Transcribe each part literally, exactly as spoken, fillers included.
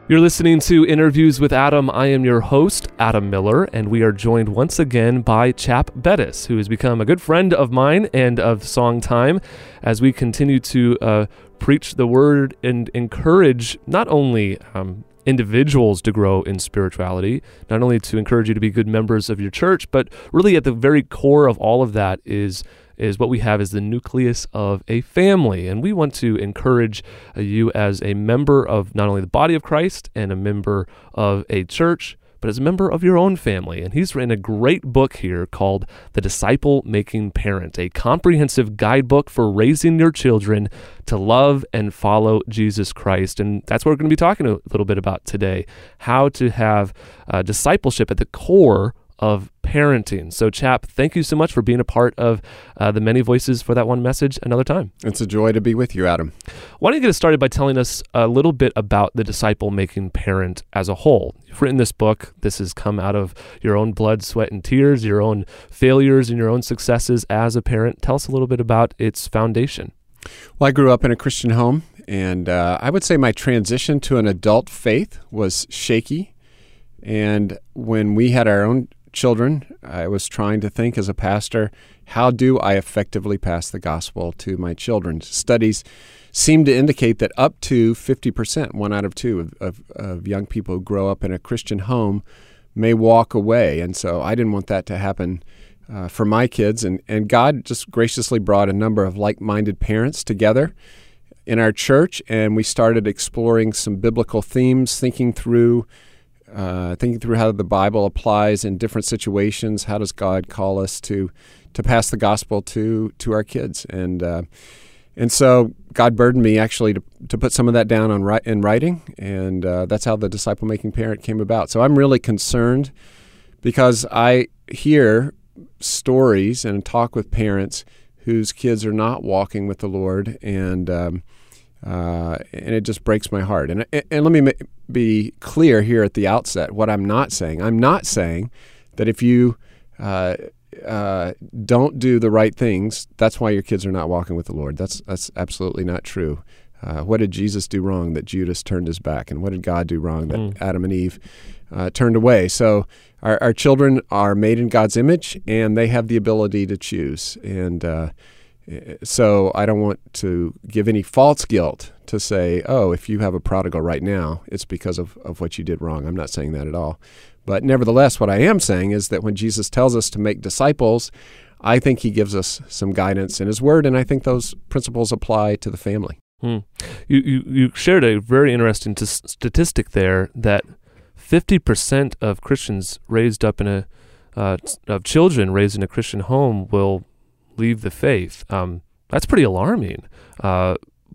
You're listening to Interviews with Adam. I am your host, Adam Miller, and we are joined once again by Chap Bettis, who has become a good friend of mine and of Song Time as we continue to uh, preach the word and encourage not only um, individuals to grow in spirituality, not only to encourage you to be good members of your church, but really at the very core of all of that is is what we have as the nucleus of a family. And we want to encourage uh, you as a member of not only the body of Christ and a member of a church, but as a member of your own family. And he's written a great book here called The Disciple Making Parent, a comprehensive guidebook for raising your children to love and follow Jesus Christ. And that's what we're going to be talking a little bit about today, how to have uh, discipleship at the core of parenting. So, Chap, thank you so much for being a part of uh, the Many Voices for That One Message another time. It's a joy to be with you, Adam. Why don't you get us started by telling us a little bit about the disciple-making parent as a whole? You've written this book. This has come out of your own blood, sweat, and tears, your own failures and your own successes as a parent. Tell us a little bit about its foundation. Well, I grew up in a Christian home, and uh, I would say my transition to an adult faith was shaky. And when we had our own children, I was trying to think as a pastor, how do I effectively pass the gospel to my children? Studies seem to indicate that up to fifty percent, one out of two of, of, of young people who grow up in a Christian home may walk away. And so I didn't want that to happen uh, for my kids. And, and God just graciously brought a number of like-minded parents together in our church, and we started exploring some biblical themes, thinking through Uh, thinking through how the Bible applies in different situations. How does God call us to to pass the gospel to to our kids? And uh, and so God burdened me actually to to put some of that down on ri- in writing, and uh, that's how the Disciple Making Parent came about. So I'm really concerned because I hear stories and talk with parents whose kids are not walking with the Lord, and um, Uh, and it just breaks my heart. And and let me ma- be clear here at the outset what I'm not saying. I'm not saying that if you uh, uh, don't do the right things, that's why your kids are not walking with the Lord. That's that's absolutely not true. Uh, what did Jesus do wrong that Judas turned his back? And what did God do wrong that mm. Adam and Eve uh, turned away? So our, our children are made in God's image, and they have the ability to choose. And uh So I don't want to give any false guilt to say, oh, if you have a prodigal right now, it's because of, of what you did wrong. I'm not saying that at all. But nevertheless, what I am saying is that when Jesus tells us to make disciples, I think he gives us some guidance in his word, and I think those principles apply to the family. Hmm. You, you you shared a very interesting t- statistic there that fifty percent of Christians raised up in a, uh, of children raised in a Christian home will leave the faith. Um, that's pretty alarming. Uh,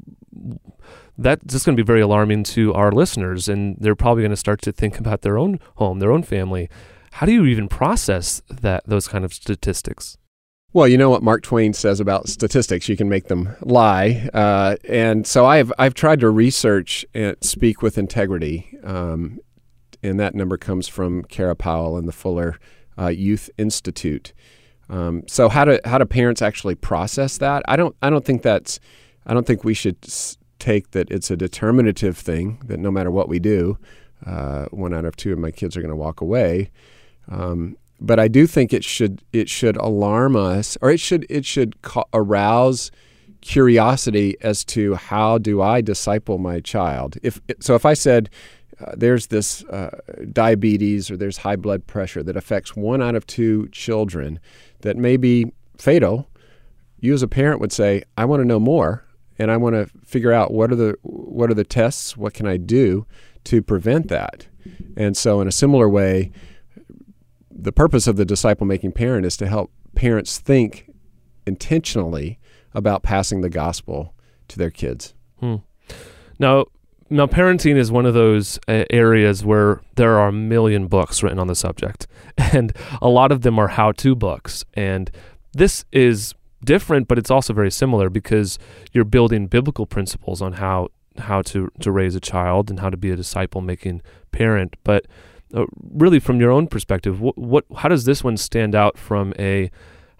that's just going to be very alarming to our listeners, and they're probably going to start to think about their own home, their own family. How do you even process that those kind of statistics? Well, you know what Mark Twain says about statistics. You can make them lie. Uh, and so I've I've tried to research and speak with integrity, um, and that number comes from Kara Powell and the Fuller uh, Youth Institute. Um, so how do how do parents actually process that? I don't I don't think that's I don't think we should s- take that it's a determinative thing that no matter what we do, uh, one out of two of my kids are going to walk away. Um, but I do think it should it should alarm us, or it should it should ca- arouse curiosity as to how do I disciple my child. If so, if I said uh, there's this uh, diabetes or there's high blood pressure that affects one out of two children that may be fatal, you as a parent would say, I want to know more, and I want to figure out what are the what are the tests, what can I do to prevent that. And so in a similar way, the purpose of the disciple-making parent is to help parents think intentionally about passing the gospel to their kids. Hmm. Now, now, parenting is one of those uh, areas where there are a million books written on the subject, and a lot of them are how-to books. And this is different, but it's also very similar because you're building biblical principles on how how to, to raise a child and how to be a disciple-making parent. But uh, really, from your own perspective, what, what how does this one stand out from a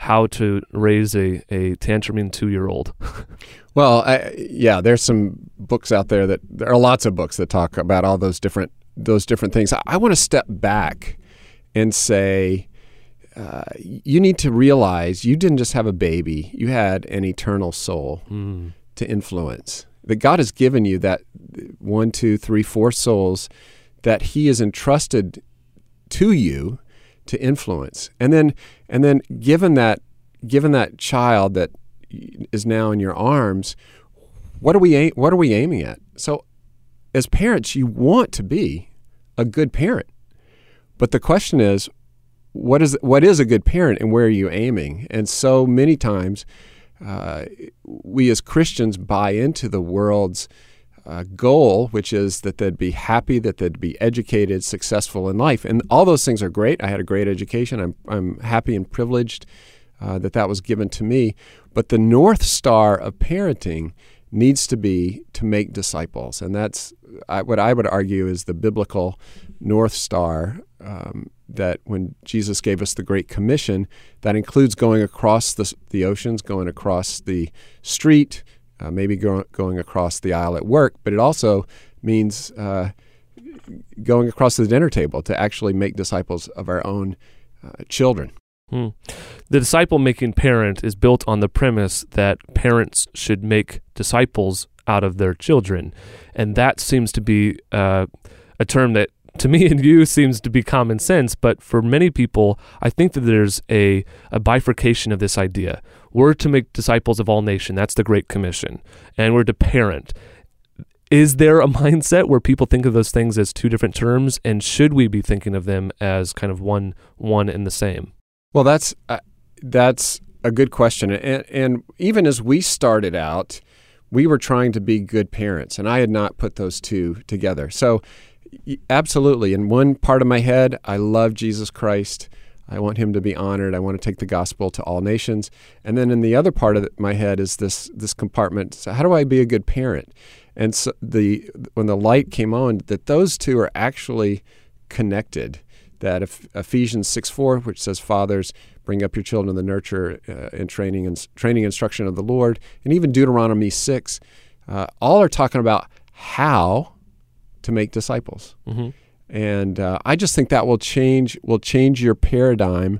how to raise a, a tantruming two-year-old. Well, I, yeah, there's some books out there that there are lots of books that talk about all those different those different things. I, I want to step back and say, uh, you need to realize you didn't just have a baby; you had an eternal soul mm. to influence. That God has given you that one, two, three, four souls that He has entrusted to you to influence, and then and then given that given that child that is now in your arms, what are we what are we aiming at? So, as parents, you want to be a good parent, but the question is, what is what is a good parent, and where are you aiming? And so many times, uh, we as Christians buy into the world's uh, goal, which is that they'd be happy, that they'd be educated, successful in life, and all those things are great. I had a great education. I'm I'm happy and privileged uh, that that was given to me. But the North Star of parenting needs to be to make disciples, and that's I, what I would argue is the biblical North Star. Um, that when Jesus gave us the Great Commission, that includes going across the, the oceans, going across the street, uh, maybe go, going across the aisle at work, but it also means uh, going across the dinner table to actually make disciples of our own uh, children. Hmm. The disciple-making parent is built on the premise that parents should make disciples out of their children, and that seems to be uh, a term that to me and you seems to be common sense, but for many people, I think that there's a, a bifurcation of this idea. We're to make disciples of all nations. That's the Great Commission, and we're to parent. Is there a mindset where people think of those things as two different terms, and should we be thinking of them as kind of one one and the same? Well, that's uh, that's a good question, and, and even as we started out, we were trying to be good parents, and I had not put those two together. So, absolutely, in one part of my head, I love Jesus Christ. I want Him to be honored. I want to take the gospel to all nations. And then in the other part of my head is this this compartment. So how do I be a good parent? And so the when the light came on, that those two are actually connected. That if Ephesians six four, which says, "Fathers, bring up your children in the nurture uh, and training and training instruction of the Lord," and even Deuteronomy six, uh, all are talking about how to make disciples. Mm-hmm. And uh, I just think that will change will change your paradigm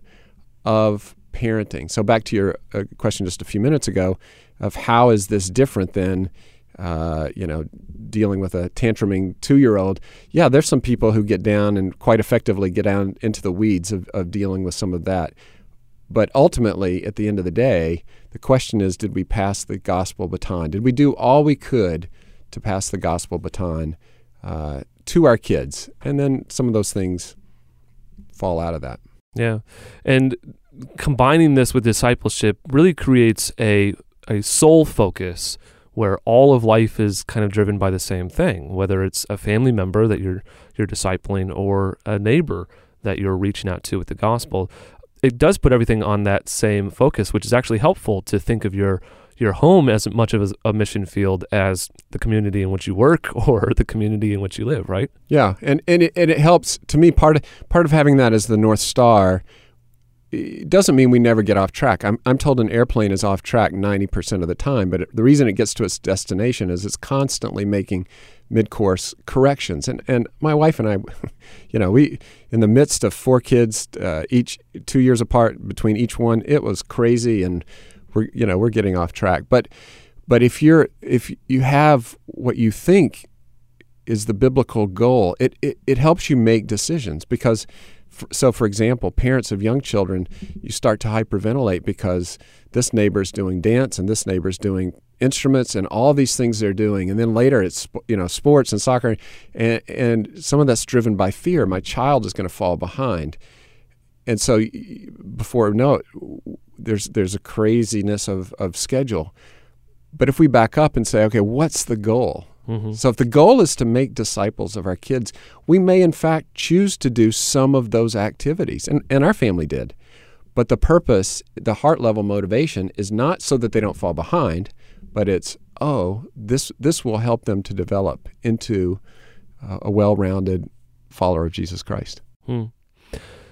of parenting. So back to your uh, question just a few minutes ago of how is this different than uh, you know dealing with a tantruming two-year-old. Yeah, there's some people who get down and quite effectively get down into the weeds of, of dealing with some of that. But ultimately, at the end of the day, the question is, did we pass the gospel baton? Did we do all we could to pass the gospel baton uh, to our kids? And then some of those things fall out of that. Yeah. And combining this with discipleship really creates a a soul focus where all of life is kind of driven by the same thing, whether it's a family member that you're you're discipling or a neighbor that you're reaching out to with the gospel. It does put everything on that same focus, which is actually helpful to think of your your home as much of a mission field as the community in which you work or the community in which you live, right? Yeah, and and it, and it helps, to me, part of, part of having that as the North Star, it doesn't mean we never get off track. I'm I'm told an airplane is off track ninety percent of the time, but it, the reason it gets to its destination is it's constantly making mid-course corrections. And and my wife and I, you know, we in the midst of four kids, uh, each two years apart between each one, it was crazy, and we're you know we're getting off track. But but if you're if you have what you think is the biblical goal, it it, it helps you make decisions because. So, for example, parents of young children, you start to hyperventilate because this neighbor's doing dance and this neighbor's doing instruments and all these things they're doing. And then later it's, you know, sports and soccer. And, and some of that's driven by fear. My child is going to fall behind. And so before we know it, there's, there's a craziness of, of schedule. But if we back up and say, okay, what's the goal? Mm-hmm. So if the goal is to make disciples of our kids, we may in fact choose to do some of those activities, and, and our family did. But the purpose, the heart level motivation is not so that they don't fall behind, but it's, oh, this this will help them to develop into uh, a well-rounded follower of Jesus Christ. Hmm.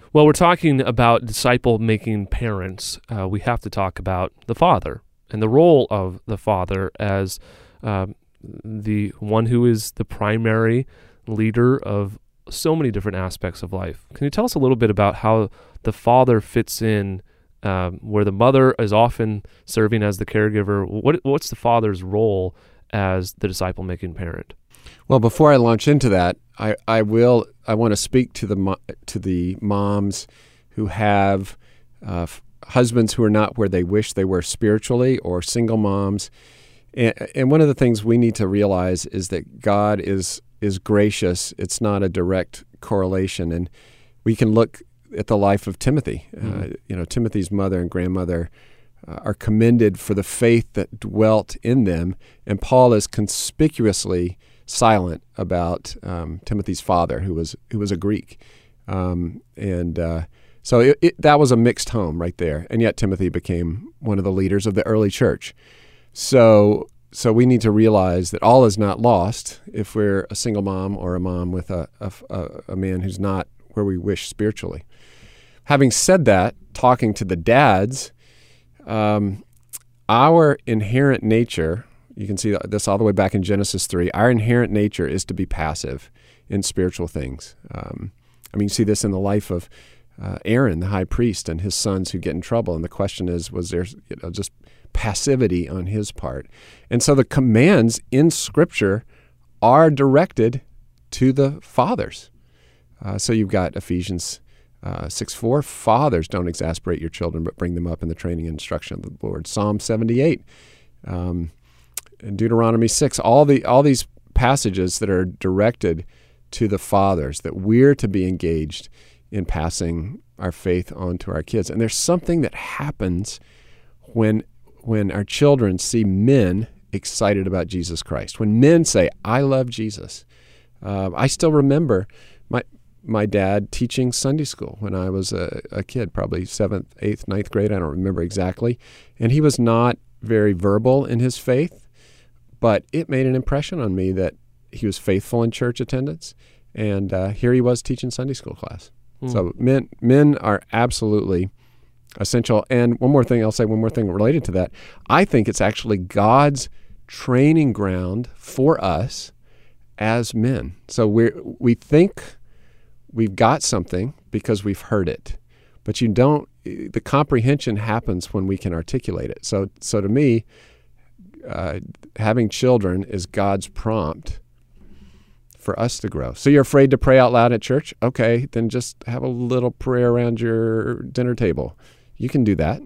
Well, we're talking about disciple-making parents. Uh, we have to talk about the father and the role of the father as um, the one who is the primary leader of so many different aspects of life. Can you tell us a little bit about how the father fits in, um, where the mother is often serving as the caregiver? What what's the father's role as the disciple-making parent? Well, before I launch into that, I, I will I want to speak to the mo- to the moms who have uh, f- husbands who are not where they wish they were spiritually, or single moms. And, and one of the things we need to realize is that God is is gracious. It's not a direct correlation, and we can look at the life of Timothy. Mm-hmm. Uh, you know, Timothy's mother and grandmother uh, are commended for the faith that dwelt in them, and Paul is conspicuously silent about um, Timothy's father, who was who was a Greek, um, and uh, so it, it, that was a mixed home right there. And yet Timothy became one of the leaders of the early church. So so we need to realize that all is not lost if we're a single mom or a mom with a a, a man who's not where we wish spiritually. Having said that, talking to the dads, um, our inherent nature. You can see this all the way back in Genesis three. Our inherent nature is to be passive in spiritual things. Um, I mean, you see this in the life of uh, Aaron, the high priest, and his sons who get in trouble. And the question is, was there you know, just passivity on his part? And so the commands in Scripture are directed to the fathers. Uh, so you've got Ephesians uh, six four, fathers, don't exasperate your children, but bring them up in the training and instruction of the Lord. Psalm seventy-eight, um, in Deuteronomy six, all the all these passages that are directed to the fathers, that we're to be engaged in passing our faith on to our kids. And there's something that happens when when our children see men excited about Jesus Christ. When men say, I love Jesus. Uh, I still remember my my dad teaching Sunday school when I was a, a kid, probably seventh, eighth, ninth grade. I don't remember exactly. And he was not very verbal in his faith, but it made an impression on me that he was faithful in church attendance, and uh, here he was teaching Sunday school class. Mm. So men men are absolutely essential. And one more thing, I'll say one more thing related to that. I think it's actually God's training ground for us as men. So we we think we've got something because we've heard it, but you don't. The comprehension happens when we can articulate it. So so to me, Uh, having children is God's prompt for us to grow. So you're afraid to pray out loud at church? Okay, then just have a little prayer around your dinner table. You can do that.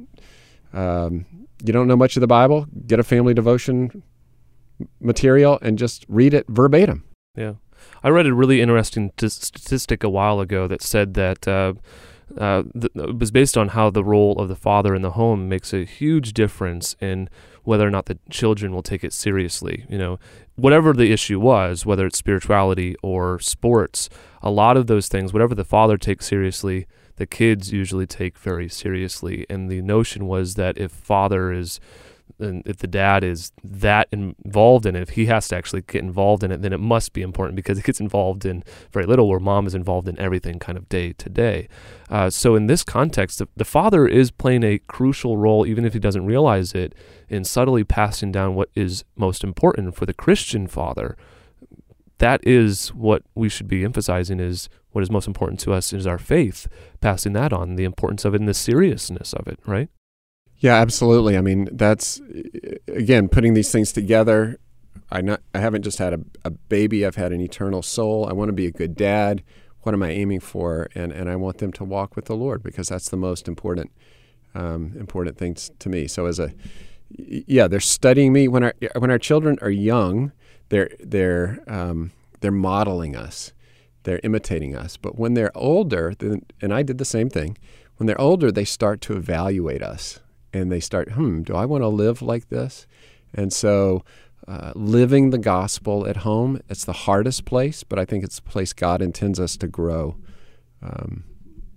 Um, you don't know much of the Bible? Get a family devotion material and just read it verbatim. Yeah. I read a really interesting t- statistic a while ago that said that uh, uh, th- it was based on how the role of the father in the home makes a huge difference in whether or not the children will take it seriously. You know, whatever the issue was, whether it's spirituality or sports, a lot of those things, whatever the father takes seriously, the kids usually take very seriously. And the notion was that if father is, and if the dad is that involved in it, if he has to actually get involved in it, then it must be important because it gets involved in very little, where mom is involved in everything kind of day to day. Uh, so in this context, the, the father is playing a crucial role, even if he doesn't realize it, in subtly passing down what is most important for the Christian father. That is what we should be emphasizing, is what is most important to us is our faith, passing that on, the importance of it and the seriousness of it, right? Yeah, absolutely. I mean, that's, again, putting these things together. I not I haven't just had a, a baby. I've had an eternal soul. I want to be a good dad. What am I aiming for? And and I want them to walk with the Lord, because that's the most important um, important things to me. So as a yeah, they're studying me when our when our children are young. They're they're um, they're modeling us. They're imitating us. But when they're older, then, and I did the same thing. When they're older, they start to evaluate us. And they start, hmm, do I want to live like this? And so uh, living the gospel at home, it's the hardest place, but I think it's the place God intends us to grow um,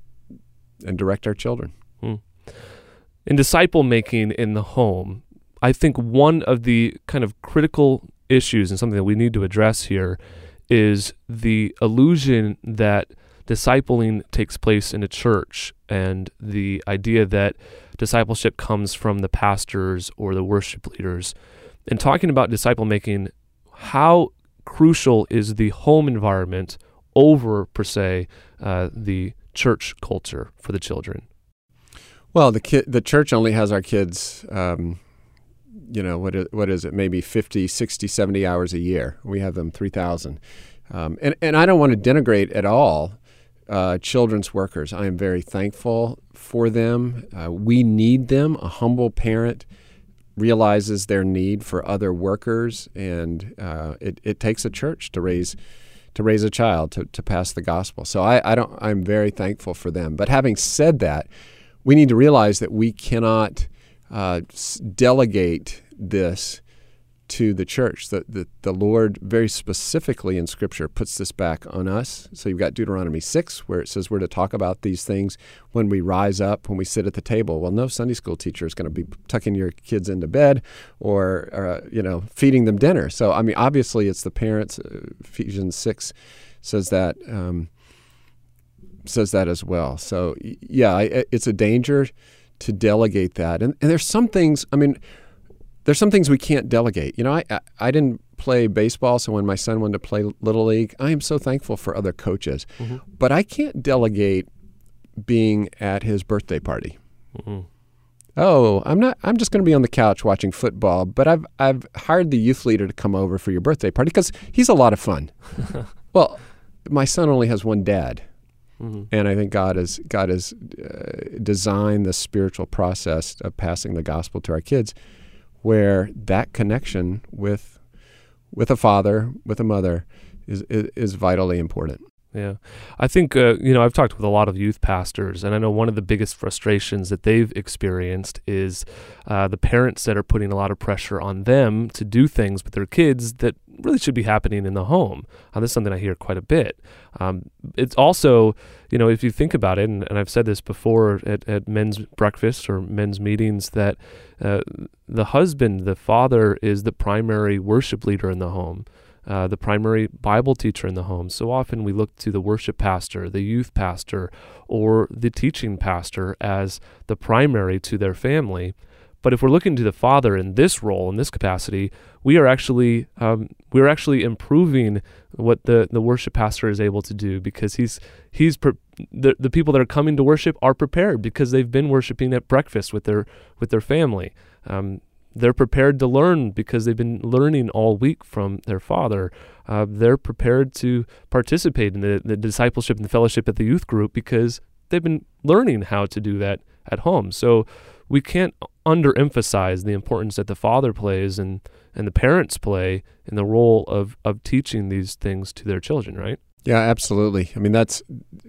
and direct our children. Hmm. In disciple making in the home, I think one of the kind of critical issues and something that we need to address here is the illusion that discipling takes place in a church, and the idea that discipleship comes from the pastors or the worship leaders. And talking about disciple making, how crucial is the home environment over, per se, uh, the church culture for the children? Well, the ki- the church only has our kids, um, you know, what is, what is it, maybe fifty, sixty, seventy hours a year. We have them three thousand. Um, and, and I don't want to denigrate at all uh, children's workers. I am very thankful for them. Uh, we need them. A humble parent realizes their need for other workers, and uh, it, it takes a church to raise to raise a child, to, to pass the gospel. So I, I don't I'm very thankful for them. But having said that, we need to realize that we cannot uh, delegate this to the church. The, the, the Lord very specifically in Scripture puts this back on us. So you've got Deuteronomy six, where it says we're to talk about these things when we rise up, when we sit at the table. Well, no Sunday school teacher is going to be tucking your kids into bed or, uh, you know, feeding them dinner. So, I mean, obviously it's the parents. Uh, Ephesians six says that um, says that as well. So, yeah, it's a danger to delegate that. And, and there's some things, I mean, There's some things we can't delegate. You know, I, I I didn't play baseball, so when my son wanted to play Little League, I am so thankful for other coaches. Mm-hmm. But I can't delegate being at his birthday party. Mm-hmm. Oh, I'm not. I'm just going to be on the couch watching football. But I've I've hired the youth leader to come over for your birthday party because he's a lot of fun. Well, my son only has one dad. Mm-hmm. And I think God has God has uh, designed the spiritual process of passing the gospel to our kids, where that connection with with a father, with a mother, is is, is vitally important. Yeah. I think, uh, you know, I've talked with a lot of youth pastors, and I know one of the biggest frustrations that they've experienced is uh, the parents that are putting a lot of pressure on them to do things with their kids that really should be happening in the home. Uh, this is something I hear quite a bit. Um, it's also, you know, if you think about it, and, and I've said this before at, at men's breakfast or men's meetings, that uh, the husband, the father, is the primary worship leader in the home. Uh, the primary Bible teacher in the home. So often we look to the worship pastor, the youth pastor, or the teaching pastor as the primary to their family. But if we're looking to the father in this role, in this capacity, we are actually um, we're actually improving what the, the worship pastor is able to do, because he's he's pre- the the people that are coming to worship are prepared because they've been worshiping at breakfast with their with their family. Um, They're prepared to learn because they've been learning all week from their father. Uh, they're prepared to participate in the, the discipleship and the fellowship at the youth group because they've been learning how to do that at home. So we can't underemphasize the importance that the father plays and, and the parents play in the role of, of teaching these things to their children, right? Yeah, absolutely. I mean, that's,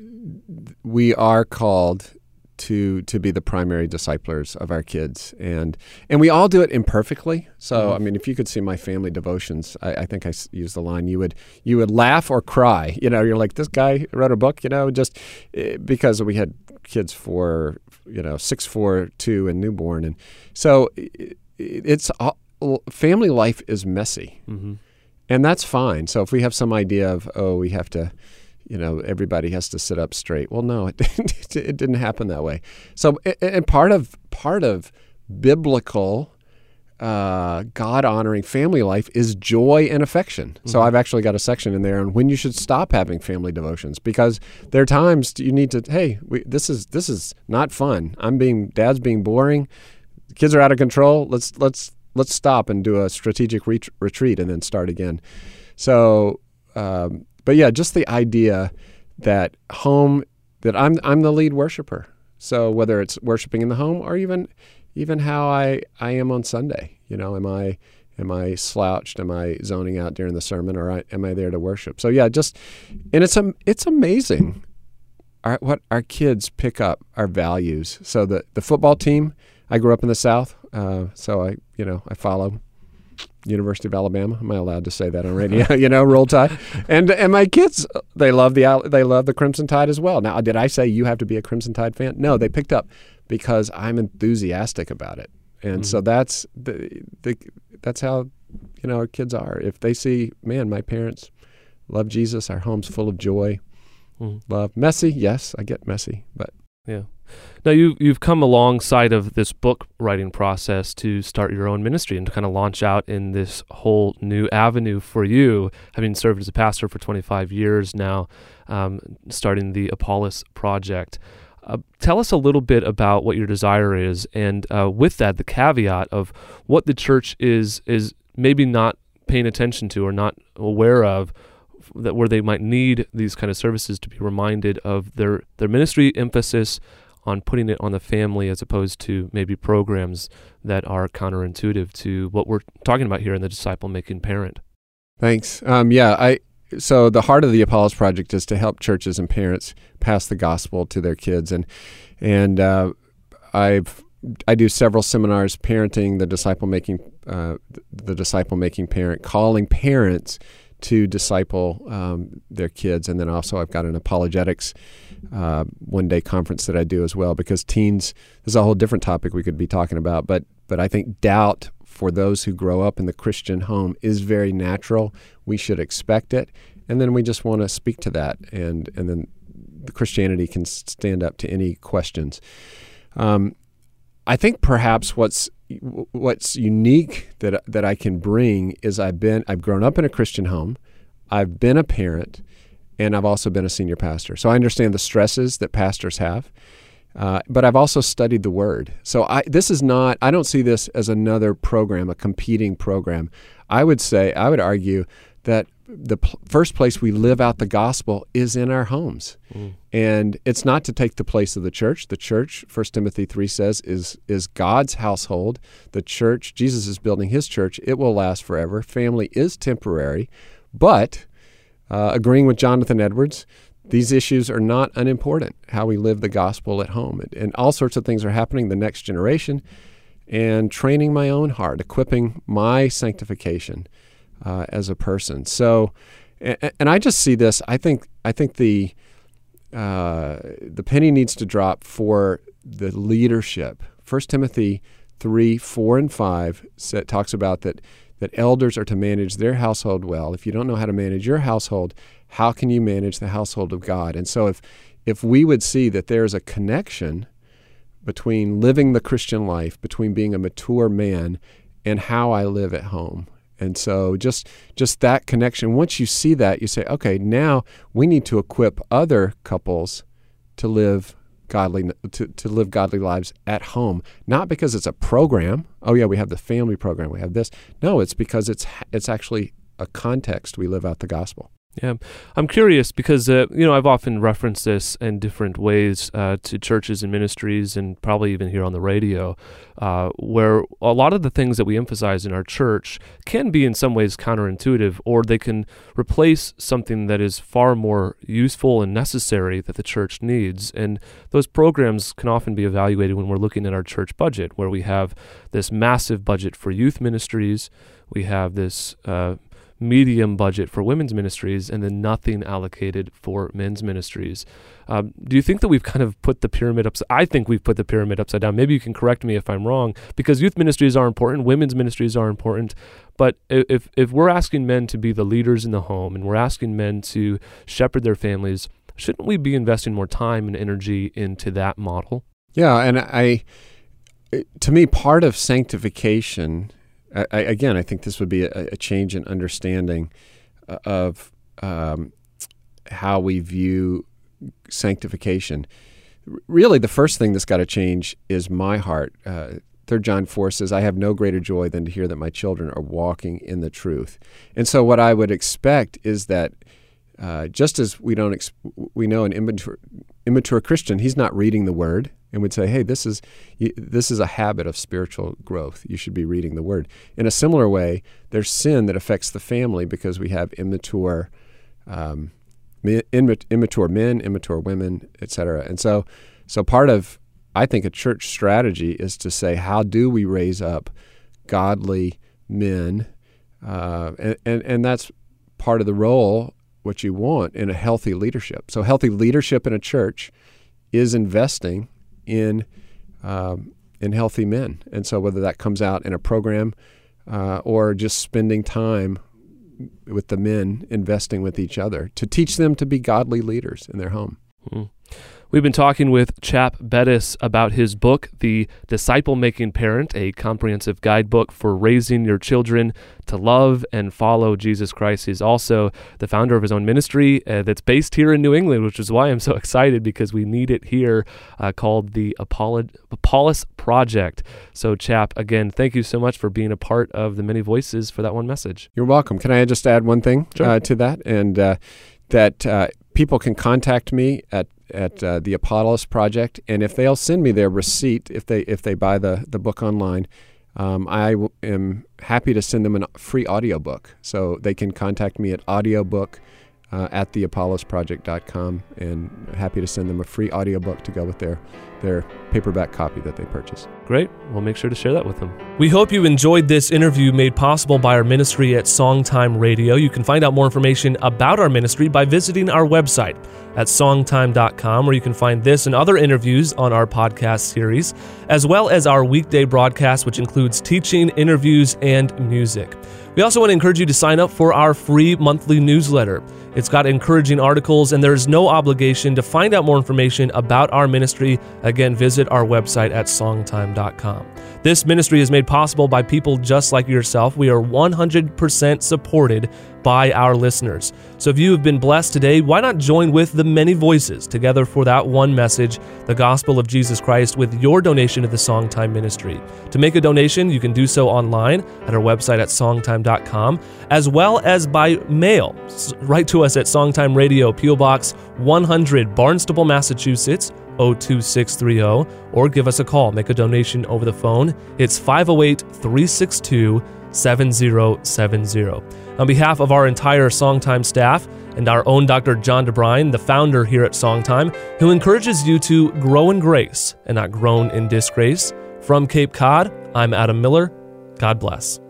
we are called to to be the primary disciplers of our kids, and and we all do it imperfectly. So mm-hmm. I mean, if you could see my family devotions, I, I think I used the line, you would you would laugh or cry. You know, you're like, this guy wrote a book, you know, just because we had kids for, you know, six, four, two, and newborn, and so it's all, family life is messy, mm-hmm. and that's fine. So if we have some idea of, oh, we have to, you know, everybody has to sit up straight. Well, no, it didn't, it didn't happen that way. So, and part of part of biblical, uh, God-honoring family life is joy and affection. Mm-hmm. So I've actually got a section in there on when you should stop having family devotions, because there are times you need to, hey, we, this is this is not fun. I'm being, Dad's being boring. The kids are out of control. Let's let's let's stop and do a strategic ret- retreat and then start again. So. Um, But yeah, just the idea that home, that I'm I'm the lead worshiper. So whether it's worshiping in the home or even even how I, I am on Sunday, you know, am I am I slouched? Am I zoning out during the sermon, or I, am I there to worship? So yeah, just and it's um it's amazing our, what our kids pick up, our values. So the the football team, I grew up in the South, uh, so I you know I follow University of Alabama. Am I allowed to say that on radio? You know, Roll Tide. And and my kids, they love the they love the Crimson Tide as well. Now, did I say you have to be a Crimson Tide fan? No, they picked up because I'm enthusiastic about it. And mm-hmm. so that's the, the that's how, you know, our kids are. If they see, man, my parents love Jesus, our home's full of joy, Mm. Love. Messy, yes, I get messy, but yeah. Now you you've come alongside of this book writing process to start your own ministry and to kind of launch out in this whole new avenue for you, having served as a pastor for twenty-five years now, um, starting the Apollos Project. Uh, tell us a little bit about what your desire is, and uh, with that, the caveat of what the church is is maybe not paying attention to or not aware of, that where they might need these kind of services to be reminded of their, their ministry emphasis on putting it on the family as opposed to maybe programs that are counterintuitive to what we're talking about here in the disciple-making parent. Thanks. Um, yeah, I so the heart of the Apollos Project is to help churches and parents pass the gospel to their kids, and and uh, I've I do several seminars parenting the disciple-making uh, the disciple-making parent, calling parents to disciple um, their kids. And then also I've got an apologetics uh, one-day conference that I do as well, because teens, this is a whole different topic we could be talking about, but but I think doubt for those who grow up in the Christian home is very natural. We should expect it, and then we just want to speak to that, and, and then the Christianity can stand up to any questions. Um, I think perhaps what's what's unique that that I can bring is I've been I've grown up in a Christian home, I've been a parent, and I've also been a senior pastor. So I understand the stresses that pastors have, uh, but I've also studied the Word. So I this is not I don't see this as another program, a competing program. I would say I would argue that the pl- first place we live out the gospel is in our homes. Mm. And it's not to take the place of the church. The church, First Timothy three says, is is God's household. The church, Jesus is building his church. It will last forever. Family is temporary. But uh, agreeing with Jonathan Edwards, these issues are not unimportant, how we live the gospel at home. And, and all sorts of things are happening, the next generation, and training my own heart, equipping my sanctification Uh, as a person. So, and, and I just see this. I think I think the uh, the penny needs to drop for the leadership. First Timothy three, four, and five set, talks about that that elders are to manage their household well. If you don't know how to manage your household, how can you manage the household of God? And so, if if we would see that there is a connection between living the Christian life, between being a mature man, and how I live at home. And so just just that connection, once you see that, you say, okay, now we need to equip other couples to live godly to, to live godly lives at home. Not because it's a program. Oh yeah, we have the family program, we have this. No, it's because it's it's actually a context we live out the gospel. Yeah, I'm curious because, uh, you know, I've often referenced this in different ways uh, to churches and ministries, and probably even here on the radio, uh, where a lot of the things that we emphasize in our church can be in some ways counterintuitive, or they can replace something that is far more useful and necessary that the church needs. And those programs can often be evaluated when we're looking at our church budget, where we have this massive budget for youth ministries, we have this uh medium budget for women's ministries, and then nothing allocated for men's ministries. Um, do you think that we've kind of put the pyramid upside? I think we've put the pyramid upside down. Maybe you can correct me if I'm wrong, because youth ministries are important, women's ministries are important. But if if we're asking men to be the leaders in the home, and we're asking men to shepherd their families, shouldn't we be investing more time and energy into that model? Yeah, and I, to me, part of sanctification. I, again, I think this would be a, a change in understanding of um, how we view sanctification. Really, the first thing that's got to change is my heart. Uh, Third John four says, I have no greater joy than to hear that my children are walking in the truth. And so what I would expect is that uh, just as we don't, ex- we know an immature, immature Christian, he's not reading the Word, and would say, hey, this is this is a habit of spiritual growth. You should be reading the Word. In a similar way, there's sin that affects the family because we have immature um, immature men, immature women, et cetera. And so, so part of, I think, a church strategy is to say, how do we raise up godly men? Uh, and, and, and that's part of the role, what you want in a healthy leadership. So healthy leadership in a church is investing in um, in healthy men. And so whether that comes out in a program uh, or just spending time with the men investing with each other to teach them to be godly leaders in their home. Mm. We've been talking with Chap Bettis about his book, The Disciple-Making Parent, a comprehensive guidebook for raising your children to love and follow Jesus Christ. He's also the founder of his own ministry uh, that's based here in New England, which is why I'm so excited, because we need it here, uh, called the Apollo- Apollos Project. So, Chap, again, thank you so much for being a part of the many voices for that one message. You're welcome. Can I just add one thing Sure. uh, to that? And uh, that uh, people can contact me at at uh, the Apollos Project, and if they'll send me their receipt, if they if they buy the, the book online, um, I w- am happy to send them a free audiobook. So they can contact me at audiobook uh, at the apollos project dot com, and happy to send them a free audiobook to go with their, their paperback copy that they purchase. Great. We'll make sure to share that with them. We hope you enjoyed this interview made possible by our ministry at Songtime Radio. You can find out more information about our ministry by visiting our website at songtime dot com, where you can find this and other interviews on our podcast series, as well as our weekday broadcast, which includes teaching, interviews, and music. We also want to encourage you to sign up for our free monthly newsletter. It's got encouraging articles, and there is no obligation. To find out more information about our ministry, again, visit our website at songtime dot com. This ministry is made possible by people just like yourself. We are one hundred percent supported by our listeners. So if you have been blessed today, why not join with the many voices together for that one message, the gospel of Jesus Christ, with your donation to the Songtime ministry. To make a donation, you can do so online at our website at songtime dot com, as well as by mail. Write to us at Songtime Radio, P O Box one hundred, Barnstable, Massachusetts, oh two six three oh, or give us a call. Make a donation over the phone. It's five oh eight, three six two, seven oh seven oh. On behalf of our entire Songtime staff and our own Doctor John DeBrine, the founder here at Songtime, who encourages you to grow in grace and not groan in disgrace, from Cape Cod, I'm Adam Miller. God bless.